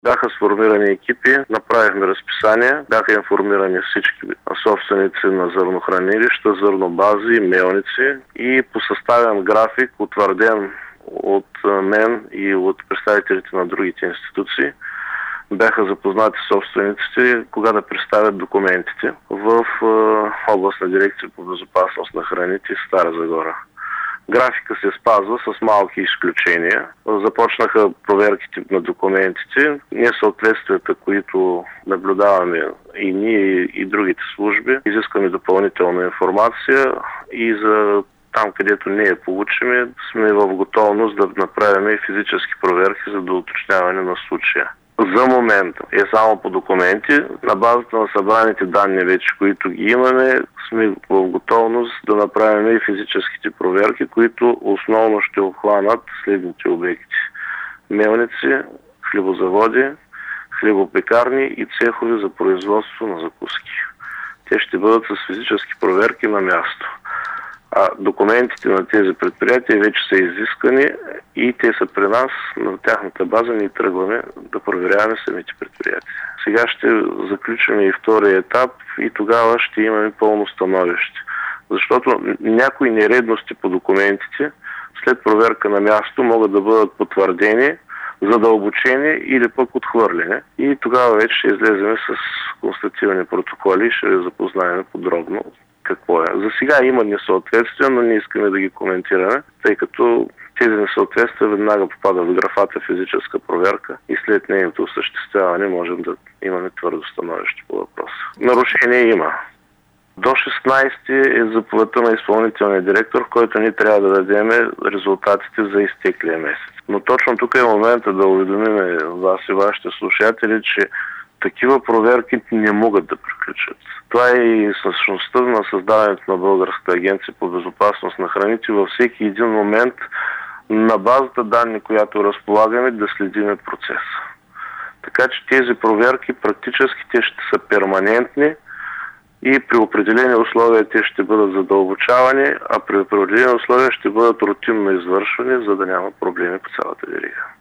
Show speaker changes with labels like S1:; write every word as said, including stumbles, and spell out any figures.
S1: Бяха сформирани екипи, направихме разписания, бяха информирани всички собственици на зърнохранилища, зърнобази, мелници и по съставен график, утвърден от мен и от представителите на другите институции, бяха запознати собствениците кога да представят документите в областна дирекция по безопасност на храните в Стара Загора. Графика се спазва с малки изключения. Започнаха проверките на документите. Несъответствията, които наблюдаваме и ние, и другите служби, изискваме допълнителна информация и за там, където не я получиме, сме в готовност да направим и физически проверки за доуточняване на случая. За момента е само по документи. На базата на събраните данни вече, които ги имаме, сме в готовност да направим и физическите проверки, които основно ще обхванат следните обекти: мелници, хлебозаводи, хлебопекарни и цехови за производство на закуски. Те ще бъдат с физически проверки на място. А документите на тези предприятия вече са изискани и те са при нас, на тяхната база ние тръгваме да проверяваме самите предприятия. Сега ще заключим и втория етап и тогава ще имаме пълно становище. Защото някои нередности по документите след проверка на място могат да бъдат потвърдени, задълбочени или пък отхвърлени. И тогава вече ще излезем с констативни протоколи и ще ви запознаем подробно какво е. За сега има несъответствия, но не искаме да ги коментираме, тъй като тези несъответствия веднага попадат в графата физическа проверка и след нейното осъществяване можем да имаме твърдо становище по въпроса. Нарушение има. До шестнайсети е заповедта на изпълнителния директор, в който ние трябва да дадем резултатите за изтеклия месец. Но точно тук е момента да уведомим вас и вашите слушатели, че такива проверки не могат да приключат. Това е и същността на създаването на Българската агенция по безопасност на храните. Във всеки един момент на базата данни, която разполагаме, да следиме процеса. Така че тези проверки практически те ще са перманентни и при определени условия те ще бъдат задълбочавани, а при определени условия ще бъдат рутинно извършвани, за да няма проблеми по цялата верига.